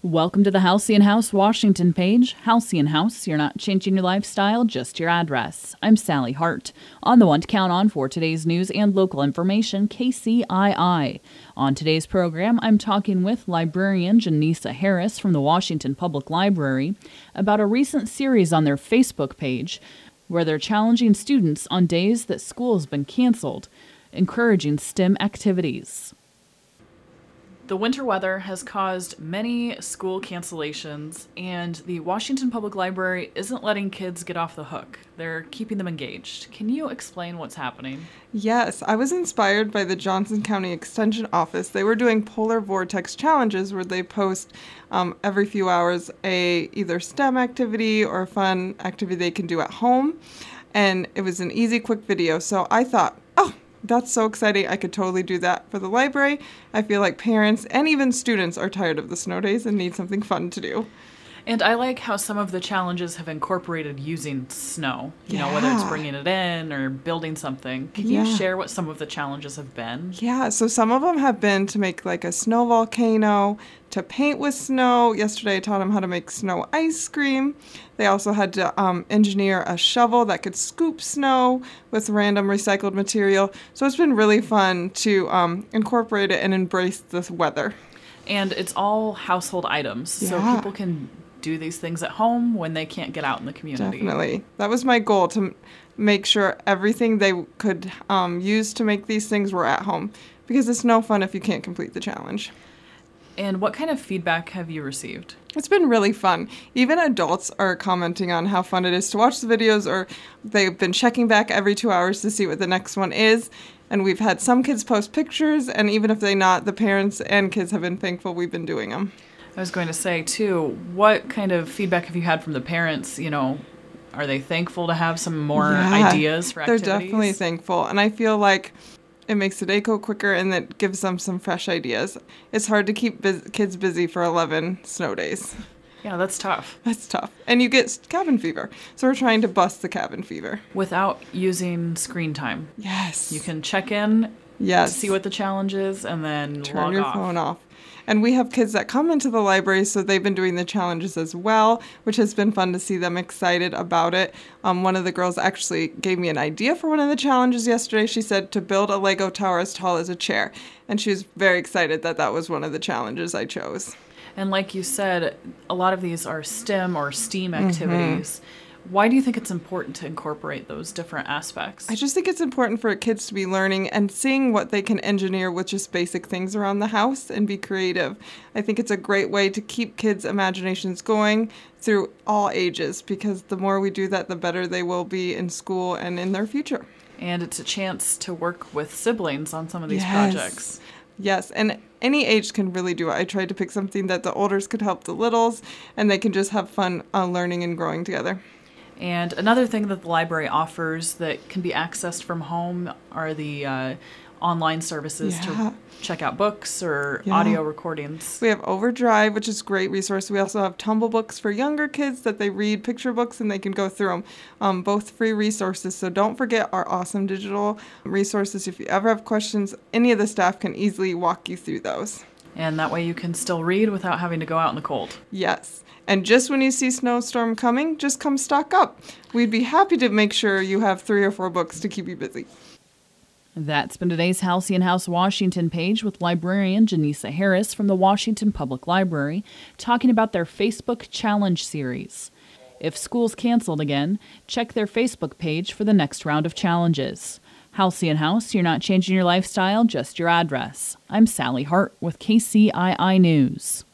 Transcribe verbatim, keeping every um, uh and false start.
Welcome to the Halcyon House Washington page. Halcyon House, you're not changing your lifestyle, just your address. I'm Sally Hart. On the one to count on for today's news and local information, K C I I. On today's program, I'm talking with librarian Janisa Harris from the Washington Public Library about a recent series on their Facebook page where they're challenging students on days that school has been canceled, encouraging STEM activities. The winter weather has caused many school cancellations, and the Washington Public Library isn't letting kids get off the hook. They're keeping them engaged. Can you explain what's happening? Yes, I was inspired by the Johnson County Extension Office. They were doing polar vortex challenges where they post um, every few hours a either STEM activity or a fun activity they can do at home. And it was an easy, quick video. So I thought, oh, that's so exciting. I could totally do that for the library. I feel like parents and even students are tired of the snow days and need something fun to do. And I like how some of the challenges have incorporated using snow, you Yeah. know, whether it's bringing it in or building something. Can Yeah. you share what some of the challenges have been? Yeah, so some of them have been to make like a snow volcano, to paint with snow. Yesterday I taught them how to make snow ice cream. They also had to um, engineer a shovel that could scoop snow with random recycled material. So it's been really fun to um, incorporate it and embrace this weather. And it's all household items, so Yeah. people can do these things at home when they can't get out in the community. Definitely. That was my goal, to m- make sure everything they could um, use to make these things were at home, because it's no fun if you can't complete the challenge. And what kind of feedback have you received? It's been really fun. Even adults are commenting on how fun it is to watch the videos, or they've been checking back every two hours to see what the next one is. And we've had some kids post pictures, and even if they not, the parents and kids have been thankful we've been doing them. I was going to say, too, what kind of feedback have you had from the parents? You know, are they thankful to have some more Yeah, ideas for They're activities? definitely thankful. And I feel like it makes the day go quicker and it gives them some fresh ideas. It's hard to keep bus- kids busy for eleven snow days. Yeah, that's tough. That's tough. And you get cabin fever. So we're trying to bust the cabin fever. Without using screen time. Yes. You can check in yes. to see what the challenge is and then Turn log your off. phone off. And we have kids that come into the library, so they've been doing the challenges as well, which has been fun to see them excited about it. Um, one of the girls actually gave me an idea for one of the challenges yesterday. She said to build a Lego tower as tall as a chair. And she was very excited that that was one of the challenges I chose. And like you said, a lot of these are STEM or STEAM activities. Mm-hmm. Why do you think it's important to incorporate those different aspects? I just think it's important for kids to be learning and seeing what they can engineer with just basic things around the house and be creative. I think it's a great way to keep kids' imaginations going through all ages, because the more we do that, the better they will be in school and in their future. And it's a chance to work with siblings on some of these Yes. projects. Yes, and any age can really do it. I tried to pick something that the olders could help the littles, and they can just have fun uh, learning and growing together. And another thing that the library offers that can be accessed from home are the uh, online services Yeah. to check out books or Yeah. audio recordings. We have Overdrive, which is a great resource. We also have Tumble Books for younger kids that they read picture books and they can go through them. Um, both free resources. So don't forget our awesome digital resources. If you ever have questions, any of the staff can easily walk you through those. And that way you can still read without having to go out in the cold. Yes. And just when you see snowstorm coming, just come stock up. We'd be happy to make sure you have three or four books to keep you busy. That's been today's Halcyon House Washington page with librarian Janisa Harris from the Washington Public Library talking about their Facebook Challenge series. If school's canceled again, check their Facebook page for the next round of challenges. Halcyon House, you're not changing your lifestyle, just your address. I'm Sally Hart with K C I I News.